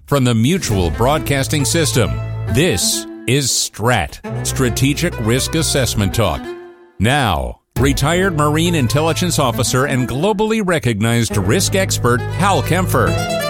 from the Mutual Broadcasting System. This is STRAT, Strategic Risk Assessment Talk. Now, retired Marine Intelligence Officer and globally recognized risk expert Hal Kempfer.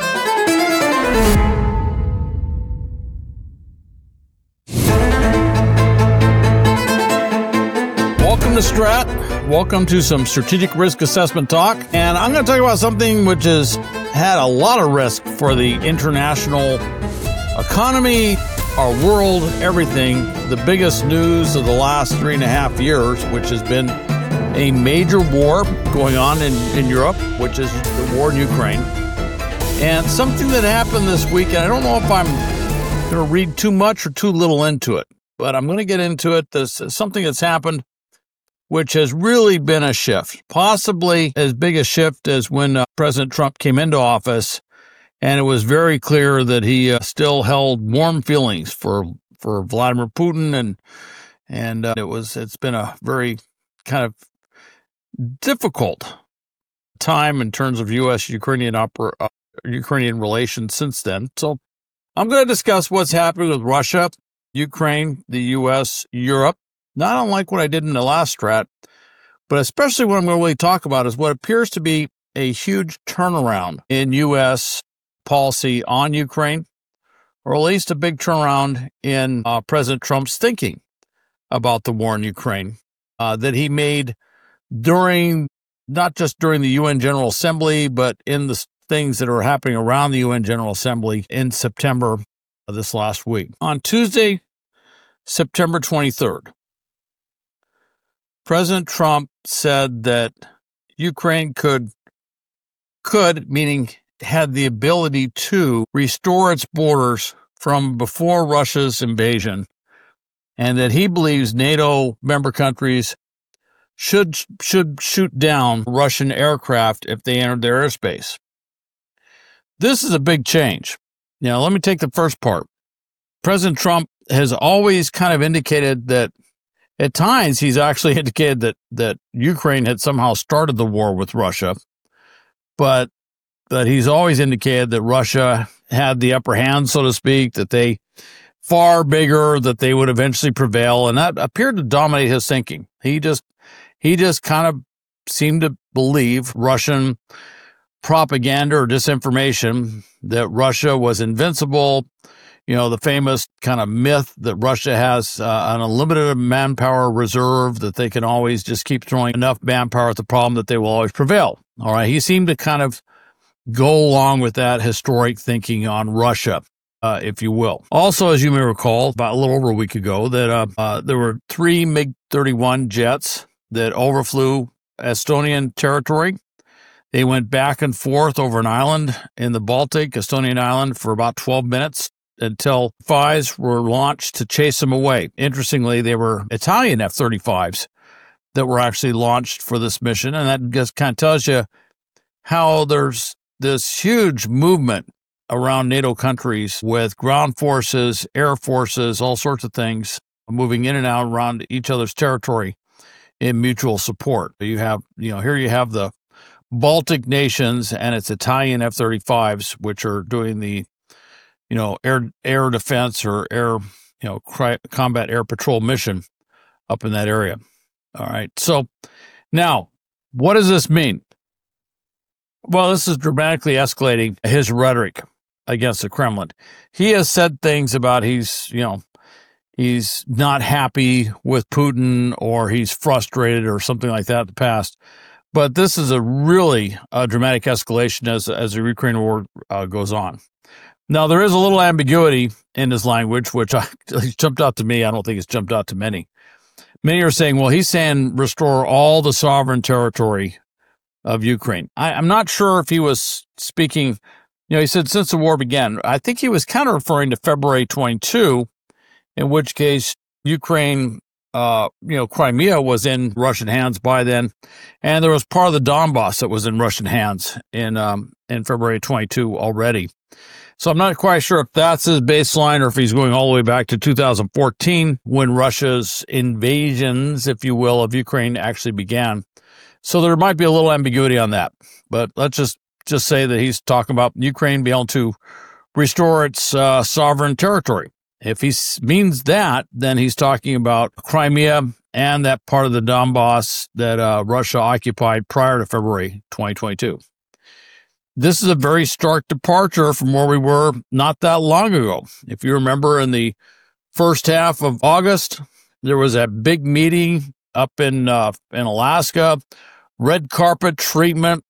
Welcome to STRAT. Welcome to some Strategic Risk Assessment Talk. And I'm going to talk about something which has had a lot of risk for the international economy, our world, everything. The biggest news of the last 3.5 years, which has been a major war going on in Europe, which is the war in Ukraine. And something that happened this week, and I don't know if I'm going to read too much or too little into it, but I'm going to get into it. This is something that's happened which has really been a shift, possibly as big a shift as when President Trump came into office, and it was very clear that he still held warm feelings for Vladimir Putin, and it's been a very kind of difficult time in terms of U.S.-Ukrainian Ukrainian relations since then. So I'm going to discuss what's happening with Russia, Ukraine, the U.S., Europe. Not unlike what I did in the last strat, but especially what I'm going to really talk about is what appears to be a huge turnaround in U.S. policy on Ukraine, or at least a big turnaround in President Trump's thinking about the war in Ukraine that he made not just during the UN General Assembly, but in the things that are happening around the UN General Assembly in September of this last week. On Tuesday, September 23rd, President Trump said that Ukraine could, meaning had the ability to restore its borders from before Russia's invasion, and that he believes NATO member countries should shoot down Russian aircraft if they entered their airspace. This is a big change. Now, let me take the first part. President Trump has always kind of indicated that at times, he's actually indicated that Ukraine had somehow started the war with Russia, but he's always indicated that Russia had the upper hand, so to speak, that they far bigger, that they would eventually prevail, and that appeared to dominate his thinking. He just kind of seemed to believe Russian propaganda or disinformation that Russia was invincible. You know, the famous kind of myth that Russia has an unlimited manpower reserve, that they can always just keep throwing enough manpower at the problem that they will always prevail. All right. He seemed to kind of go along with that historic thinking on Russia, if you will. Also, as you may recall, about a little over a week ago, that there were 3 MiG-31 jets that overflew Estonian territory. They went back and forth over an island in the Baltic, Estonian island, for about 12 minutes. Until F-35s were launched to chase them away. Interestingly, they were Italian F-35s that were actually launched for this mission, and that just kind of tells you how there's this huge movement around NATO countries with ground forces, air forces, all sorts of things moving in and out around each other's territory in mutual support. Here you have the Baltic nations and its Italian F-35s, which are doing the air defense or combat air patrol mission up in that area. All right. So now, what does this mean? Well, this is dramatically escalating his rhetoric against the Kremlin. He has said things about he's not happy with Putin, or he's frustrated or something like that in the past. But this is a really dramatic escalation as the Ukraine war goes on. Now, there is a little ambiguity in his language, which jumped out to me. I don't think it's jumped out to many. Many are saying, well, he's saying restore all the sovereign territory of Ukraine. I'm not sure if he was speaking, he said since the war began. I think he was kind of referring to February 22, in which case Ukraine, Crimea was in Russian hands by then, and there was part of the Donbass that was in Russian hands in February 22 already. So I'm not quite sure if that's his baseline or if he's going all the way back to 2014 when Russia's invasions, if you will, of Ukraine actually began. So there might be a little ambiguity on that. But let's just say that he's talking about Ukraine being able to restore its sovereign territory. If he means that, then he's talking about Crimea and that part of the Donbass that Russia occupied prior to February 2022. This is a very stark departure from where we were not that long ago. If you remember, in the first half of August, there was a big meeting up in Alaska, red carpet treatment.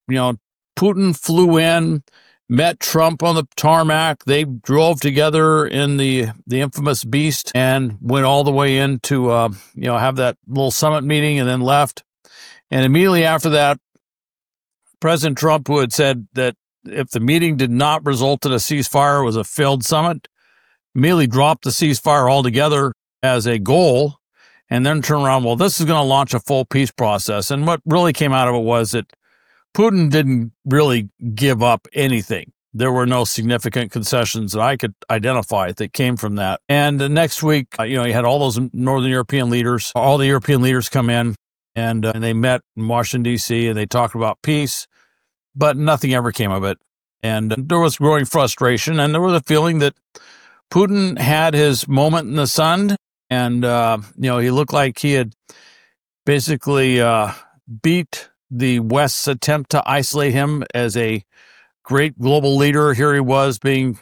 Putin flew in, met Trump on the tarmac. They drove together in the infamous Beast and went all the way in to have that little summit meeting and then left. And immediately after that, President Trump, who had said that if the meeting did not result in a ceasefire, it was a failed summit, immediately dropped the ceasefire altogether as a goal, and then turned around, well, this is going to launch a full peace process. And what really came out of it was that Putin didn't really give up anything. There were no significant concessions that I could identify that came from that. And the next week, you had all those Northern European leaders, all the European leaders come in, and they met in Washington, D.C., and they talked about peace, but nothing ever came of it. And there was growing frustration, and there was a feeling that Putin had his moment in the sun, and, he looked like he had basically beat the West's attempt to isolate him as a great global leader. Here he was being,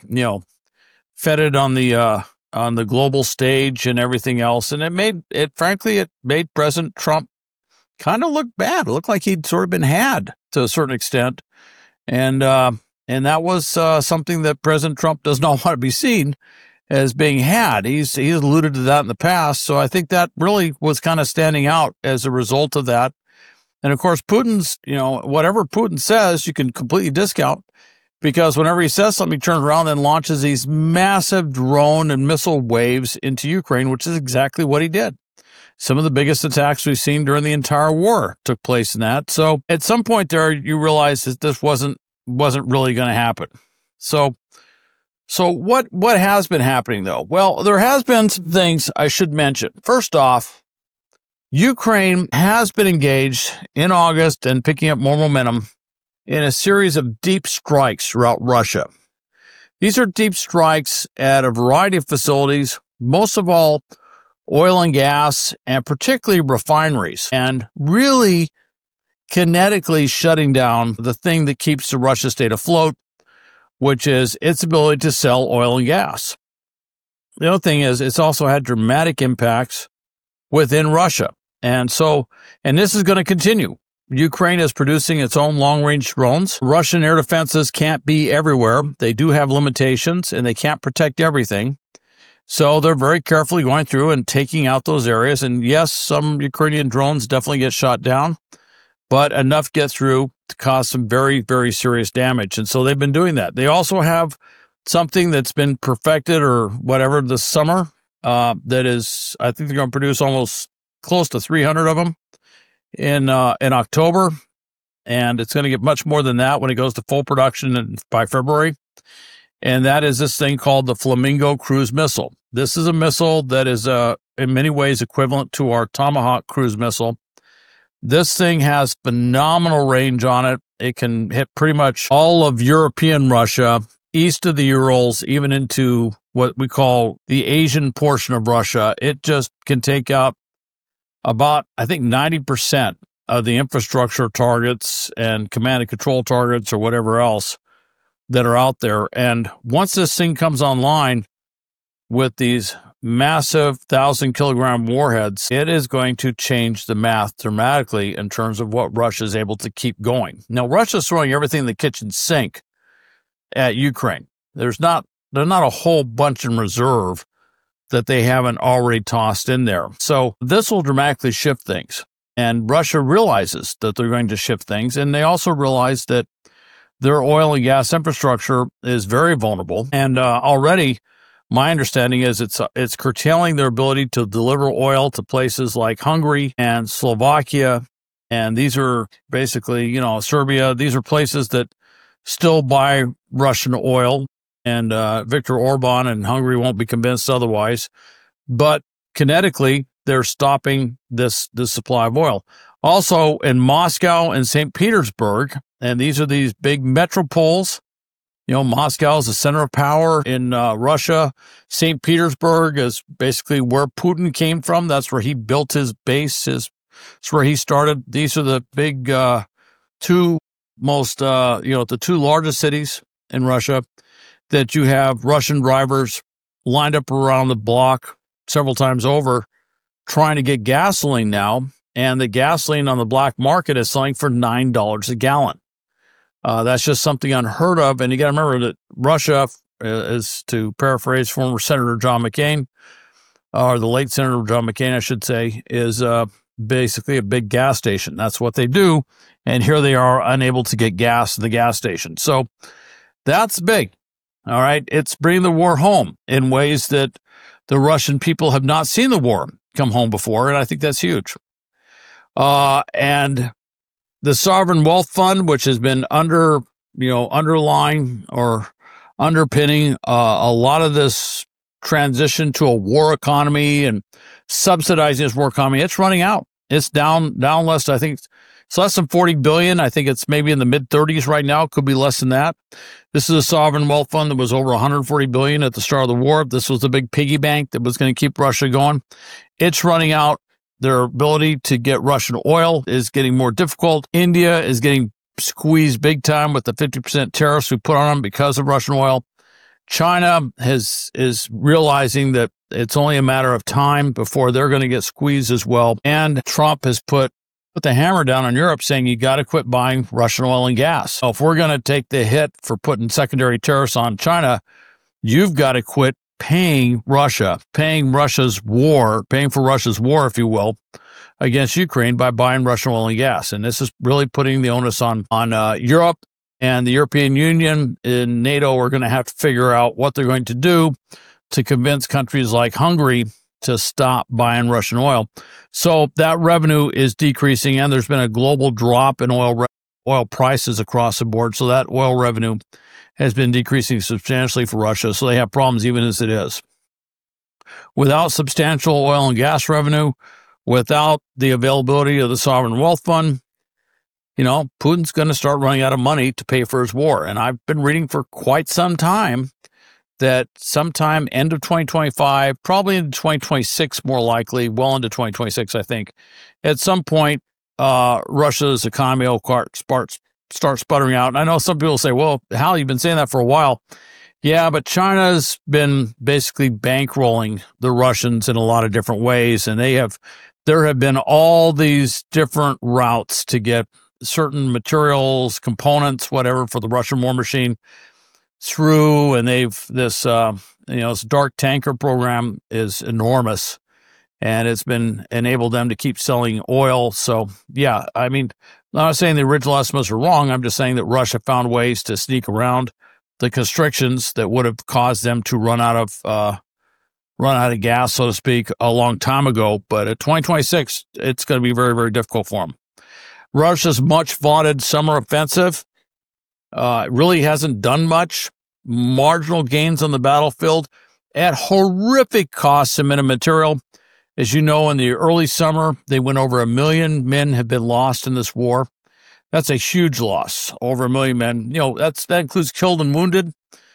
feted on the global stage and everything else. And it made President Trump kind of look bad. It looked like he'd sort of been had to a certain extent. And that was something that President Trump does not want to be seen as being had. He's alluded to that in the past. So I think that really was kind of standing out as a result of that. And of course, Putin's, whatever Putin says, you can completely discount, because whenever he says something, he turns around and launches these massive drone and missile waves into Ukraine, which is exactly what he did. Some of the biggest attacks we've seen during the entire war took place in that. So at some point there, you realize that this wasn't really going to happen. So what has been happening though? Well, there has been some things I should mention. First off, Ukraine has been engaged in August and picking up more momentum in a series of deep strikes throughout Russia. These are deep strikes at a variety of facilities, most of all oil and gas, and particularly refineries, and really kinetically shutting down the thing that keeps the Russia state afloat, which is its ability to sell oil and gas. The other thing is it's also had dramatic impacts within Russia. And this is going to continue. Ukraine is producing its own long-range drones. Russian air defenses can't be everywhere. They do have limitations, and they can't protect everything. So they're very carefully going through and taking out those areas. And yes, some Ukrainian drones definitely get shot down, but enough get through to cause some very, very serious damage. And so they've been doing that. They also have something that's been perfected or whatever this summer that is, I think they're going to produce almost close to 300 of them in October, and it's going to get much more than that when it goes to full production by February. And that is this thing called the Flamingo cruise missile. This is a missile that is in many ways equivalent to our Tomahawk cruise missile. This thing has phenomenal range on it. It can hit pretty much all of European Russia, east of the Urals, even into what we call the Asian portion of Russia. It just can take out about, I think, 90% of the infrastructure targets and command and control targets or whatever else that are out there. And once this thing comes online with these massive 1,000-kilogram warheads, it is going to change the math dramatically in terms of what Russia is able to keep going. Now, Russia's throwing everything in the kitchen sink at Ukraine. There's not a whole bunch in reserve that they haven't already tossed in there. So this will dramatically shift things. And Russia realizes that they're going to shift things. And they also realize that their oil and gas infrastructure is very vulnerable. And already, my understanding is it's curtailing their ability to deliver oil to places like Hungary and Slovakia. And these are basically, Serbia. These are places that still buy Russian oil. And Viktor Orban and Hungary won't be convinced otherwise. But kinetically, they're stopping this supply of oil. Also, in Moscow and St. Petersburg, and these are these big metropoles Moscow is the center of power in Russia. St. Petersburg is basically where Putin came from. That's where he built his base. That's where he started. These are the big two most, the two largest cities in Russia that you have Russian drivers lined up around the block several times over trying to get gasoline now. And the gasoline on the black market is selling for $9 a gallon. That's just something unheard of. And you got to remember that Russia is, to paraphrase former Senator John McCain, or the late Senator John McCain, I should say, is basically a big gas station. That's what they do. And here they are unable to get gas at the gas station. So that's big. All right. It's bringing the war home in ways that the Russian people have not seen the war come home before. And I think that's huge. And the sovereign wealth fund, which has been underlying or underpinning a lot of this transition to a war economy and subsidizing this war economy, it's running out. It's down less. I think it's less than 40 billion. I think it's maybe in the mid 30s right now. It could be less than that. This is a sovereign wealth fund that was over 140 billion at the start of the war. This was the big piggy bank that was going to keep Russia going. It's running out. Their ability to get Russian oil is getting more difficult. India is getting squeezed big time with the 50% tariffs we put on them because of Russian oil. China is realizing that it's only a matter of time before they're going to get squeezed as well. And Trump has put the hammer down on Europe, saying you got to quit buying Russian oil and gas. So if we're going to take the hit for putting secondary tariffs on China, you've got to quit paying Russia's war, if you will, against Ukraine by buying Russian oil and gas. And this is really putting the onus on Europe, and the European Union and NATO are going to have to figure out what they're going to do to convince countries like Hungary to stop buying Russian oil. So that revenue is decreasing, and there's been a global drop in oil prices across the board. So that oil revenue has been decreasing substantially for Russia. So they have problems even as it is. Without substantial oil and gas revenue, without the availability of the sovereign wealth fund, Putin's going to start running out of money to pay for his war. And I've been reading for quite some time that sometime end of 2025, probably into 2026, more likely, well into 2026, I think, at some point, Russia's economy will start sputtering out. And I know some people say, well, Hal, you've been saying that for a while. Yeah, but China's been basically bankrolling the Russians in a lot of different ways. And there have been all these different routes to get certain materials, components, whatever, for the Russian war machine through. And this dark tanker program is enormous. And it's been enabled them to keep selling oil. So, yeah, I mean, I'm not saying the original estimates are wrong. I'm just saying that Russia found ways to sneak around the constrictions that would have caused them to run out of gas, so to speak, a long time ago. But at 2026, it's going to be very, very difficult for them. Russia's much vaunted summer offensive really hasn't done much. Marginal gains on the battlefield at horrific costs in material. As you know, in the early summer, they went over 1 million men have been lost in this war. That's a huge loss, over 1 million men. That includes killed and wounded.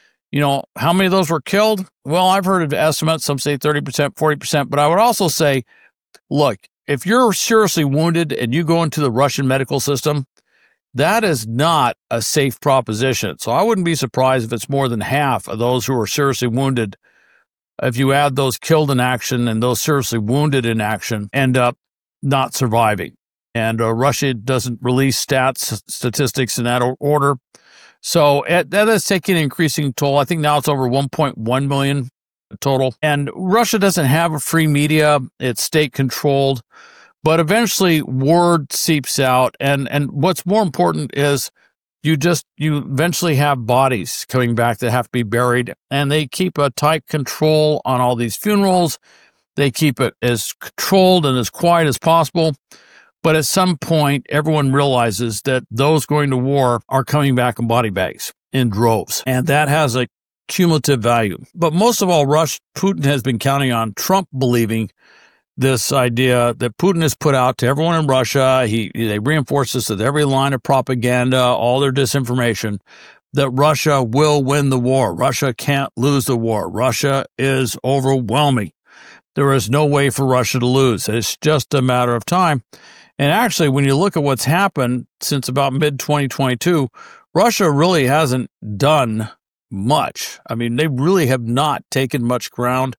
How many of those were killed? Well, I've heard of estimates. Some say 30%, 40%. But I would also say, look, if you're seriously wounded and you go into the Russian medical system, that is not a safe proposition. So I wouldn't be surprised if it's more than half of those who are seriously wounded. If you add those killed in action and those seriously wounded in action, end up not surviving. And Russia doesn't release statistics in that order. So that is taking an increasing toll. I think now it's over 1.1 million total. And Russia doesn't have a free media. It's state-controlled. But eventually word seeps out. And what's more important is you eventually have bodies coming back that have to be buried. And they keep a tight control on all these funerals. They keep it as controlled and as quiet as possible. But at some point, everyone realizes that those going to war are coming back in body bags in droves. And that has a cumulative value. But most of all, Putin has been counting on Trump believing this idea that Putin has put out to everyone in Russia. They reinforce this with every line of propaganda, all their disinformation. that Russia will win the war. Russia can't lose the war. Russia is overwhelming. There is no way for Russia to lose. It's just a matter of time. And actually, when you look at what's happened since about mid-2022, Russia really hasn't done much. I mean, they really have not taken much ground.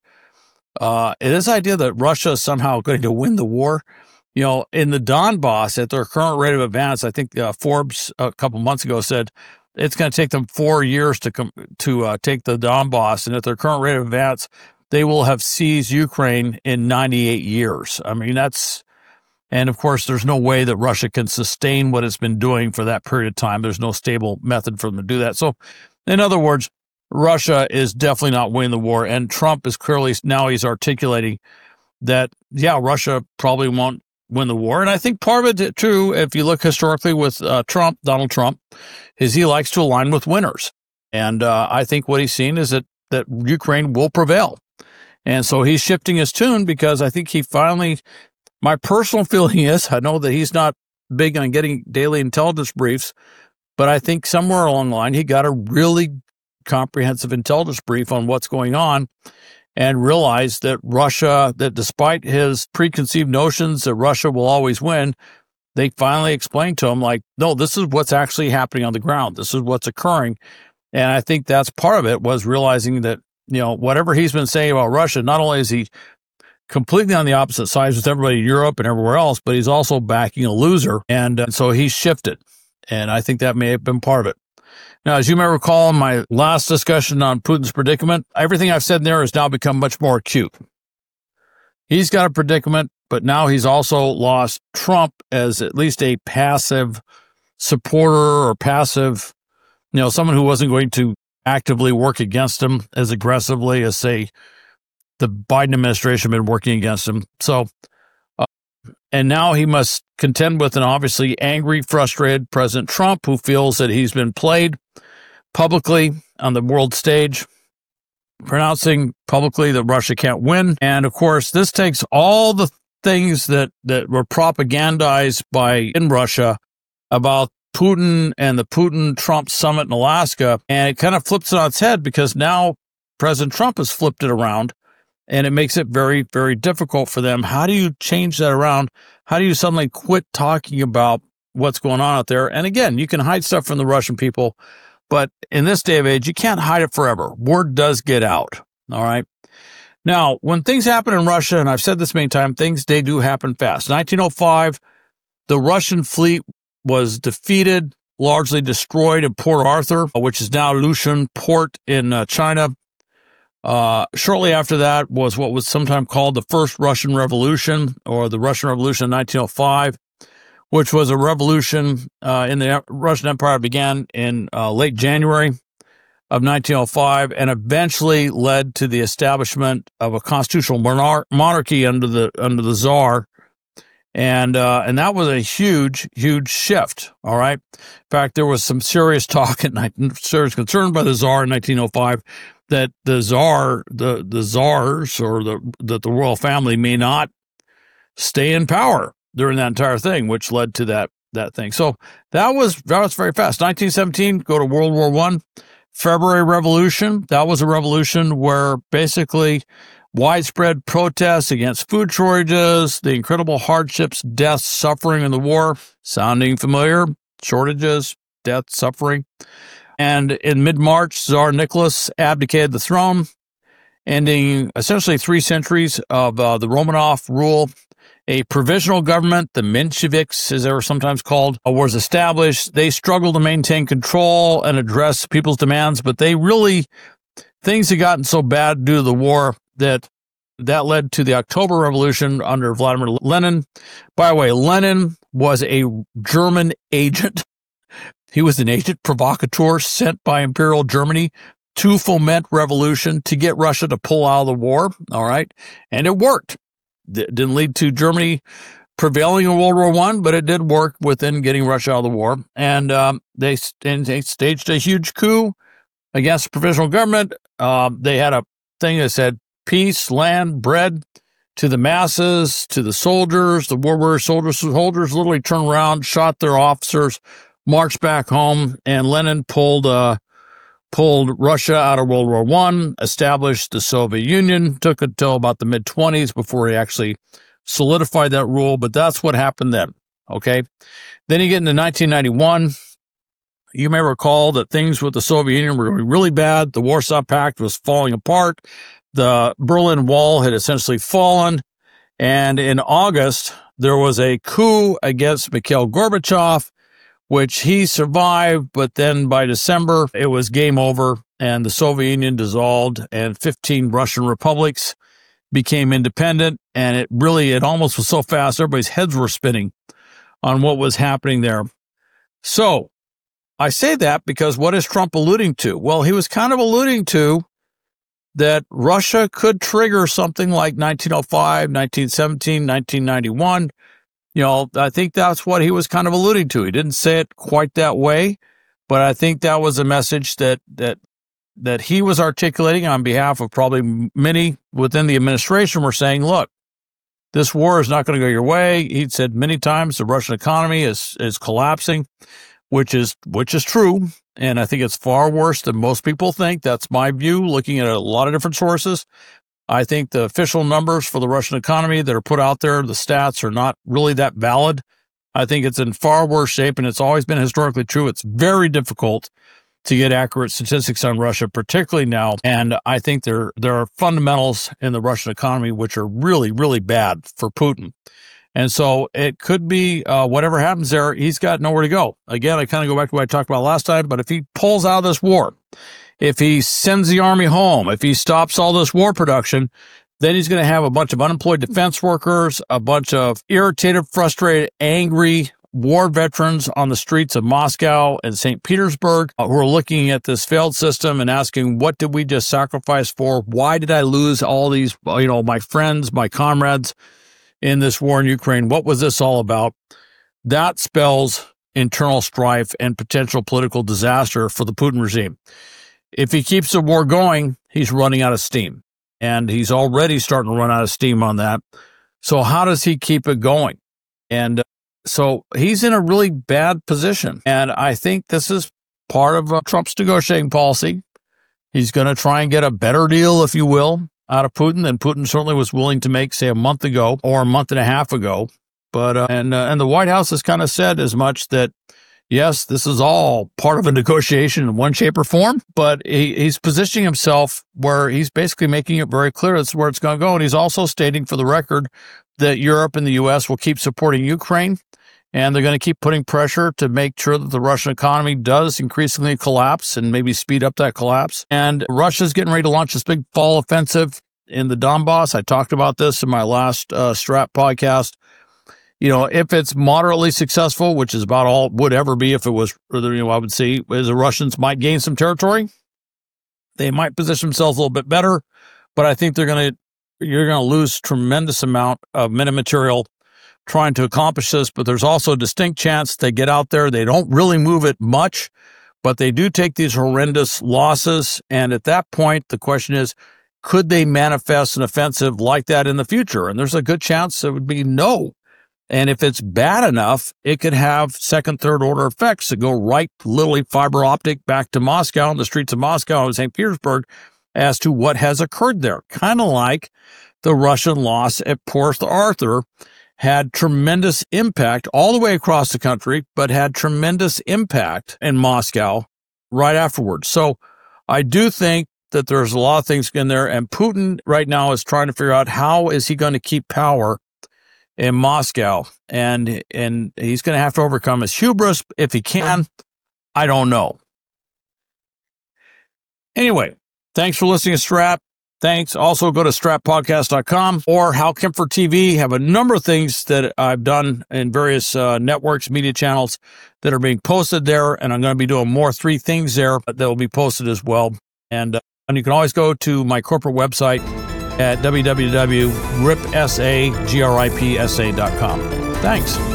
This idea that Russia is somehow going to win the war, in the Donbass, at their current rate of advance, I think Forbes a couple months ago said it's going to take them 4 years to take the Donbass, and at their current rate of advance, they will have seized Ukraine in 98 years. I mean, and of course, there's no way that Russia can sustain what it's been doing for that period of time. There's no stable method for them to do that. So, in other words, Russia is definitely not winning the war, and Trump is clearly, now he's articulating that, Russia probably won't win the war. And I think part of it, too, if you look historically with Donald Trump, is he likes to align with winners. And I think what he's seen is that Ukraine will prevail. And so he's shifting his tune because I think he finally, my personal feeling is, I know that he's not big on getting daily intelligence briefs, but I think somewhere along the line, he got a really comprehensive intelligence brief on what's going on and realized that Russia, that despite his preconceived notions that Russia will always win, they finally explained to him, like, no, this is what's actually happening on the ground. This is what's occurring. And I think that's part of it, was realizing that, whatever he's been saying about Russia, not only is he completely on the opposite sides with everybody in Europe and everywhere else, but he's also backing a loser. And so he's shifted. And I think that may have been part of it. Now, as you may recall in my last discussion on Putin's predicament, everything I've said there has now become much more acute. He's got a predicament, but now he's also lost Trump as at least a passive supporter or passive, someone who wasn't going to actively work against him as aggressively as, say, the Biden administration had been working against him. So, and now he must contend with an obviously angry, frustrated President Trump, who feels that he's been played publicly on the world stage, pronouncing publicly that Russia can't win. And of course, this takes all the things that were propagandized in Russia about Putin and the Putin-Trump summit in Alaska, and it kind of flips it on its head, because now President Trump has flipped it around, and it makes it very, very difficult for them. How do you change that around? How do you suddenly quit talking about what's going on out there? And again, you can hide stuff from the Russian people, but in this day of age, you can't hide it forever. Word does get out, all right? Now, when things happen in Russia, and I've said this many times, they do happen fast. 1905, the Russian fleet was defeated, largely destroyed in Port Arthur, which is now Lushan Port in China. Shortly after that was what was sometimes called the First Russian Revolution, or the Russian Revolution of 1905, which was a revolution in the Russian Empire, began in late January of 1905, and eventually led to the establishment of a constitutional monarchy under the Tsar. And that was a huge, huge shift. All right. In fact, there was some serious talk serious concern by the Tsar in 1905 that the Tsars, or that the royal family may not stay in power during that entire thing, which led to that thing. So that was very fast. 1917, go to World War I, February Revolution. That was a revolution where basically widespread protests against food shortages, the incredible hardships, deaths, suffering in the war. Sounding familiar? Shortages, death, suffering. And in mid-March, Tsar Nicholas abdicated the throne, ending essentially 3 centuries of the Romanov rule. A provisional government, the Mensheviks, as they were sometimes called, was established. They struggled to maintain control and address people's demands, but things had gotten so bad due to the war that led to the October Revolution under Vladimir Lenin. By the way, Lenin was a German agent. He was an agent provocateur sent by Imperial Germany to foment revolution, to get Russia to pull out of the war. All right. And it worked. It didn't lead to Germany prevailing in World War I, but it did work within getting Russia out of the war. And they staged a huge coup against the provisional government. They had a thing that said peace, land, bread to the masses, to the soldiers. The war weary soldiers literally turned around, shot their officers, marched back home, and Lenin pulled pulled Russia out of World War I, established the Soviet Union, took it until about the mid-20s before he actually solidified that rule, but that's what happened then, okay? Then you get into 1991. You may recall that things with the Soviet Union were really bad. The Warsaw Pact was falling apart. The Berlin Wall had essentially fallen. And in August, there was a coup against Mikhail Gorbachev, which he survived. But then by December, it was game over and the Soviet Union dissolved and 15 Russian republics became independent. And it almost was so fast, everybody's heads were spinning on what was happening there. So I say that because what is Trump alluding to? Well, he was kind of alluding to that Russia could trigger something like 1905, 1917, 1991. I think that's what he was kind of alluding to. He didn't say it quite that way, but I think that was a message that he was articulating on behalf of probably many within the administration were saying, look, this war is not going to go your way. He said many times the Russian economy is collapsing, which is true. And I think it's far worse than most people think. That's my view, looking at a lot of different sources. I think the official numbers for the Russian economy that are put out there, the stats are not really that valid. I think it's in far worse shape, and it's always been historically true. It's very difficult to get accurate statistics on Russia, particularly now. And I think there are fundamentals in the Russian economy which are really, really bad for Putin. And so it could be whatever happens there, he's got nowhere to go. Again, I kind of go back to what I talked about last time, but if he pulls out of this war, if he sends the army home, if he stops all this war production, then he's going to have a bunch of unemployed defense workers, a bunch of irritated, frustrated, angry war veterans on the streets of Moscow and St. Petersburg who are looking at this failed system and asking, what did we just sacrifice for? Why did I lose all these, my friends, my comrades in this war in Ukraine? What was this all about? That spells internal strife and potential political disaster for the Putin regime. If he keeps the war going, he's running out of steam, and he's already starting to run out of steam on that. So how does he keep it going? And so he's in a really bad position, and I think this is part of Trump's negotiating policy. He's going to try and get a better deal, if you will, out of Putin than Putin certainly was willing to make, say, a month ago or a month and a half ago. But and the White House has kind of said as much that, yes, this is all part of a negotiation in one shape or form, but he's positioning himself where he's basically making it very clear that's where it's going to go. And he's also stating for the record that Europe and the U.S. will keep supporting Ukraine, and they're going to keep putting pressure to make sure that the Russian economy does increasingly collapse and maybe speed up that collapse. And Russia's getting ready to launch this big fall offensive in the Donbass. I talked about this in my last Strat podcast. If it's moderately successful, which is about all it would ever be if it was, I would say is the Russians might gain some territory. They might position themselves a little bit better, but I think you're going to lose tremendous amount of men and material trying to accomplish this. But there's also a distinct chance they get out there. They don't really move it much, but they do take these horrendous losses. And at that point, the question is, could they manifest an offensive like that in the future? And there's a good chance it would be no. And if it's bad enough, it could have second, third order effects that go right, literally fiber optic back to Moscow and the streets of Moscow and St. Petersburg as to what has occurred there. Kind of like the Russian loss at Port Arthur had tremendous impact all the way across the country, but had tremendous impact in Moscow right afterwards. So I do think that there's a lot of things in there, and Putin right now is trying to figure out how is he going to keep power in Moscow, and he's going to have to overcome his hubris if he can. I don't know. Anyway, thanks for listening to Strat. Thanks. Also, go to stratpodcast.com or Hal Kempfer TV. Have a number of things that I've done in various networks, media channels that are being posted there, and I'm going to be doing more 3 things there that will be posted as well. And you can always go to my corporate website at www.gripsa.com. Thanks.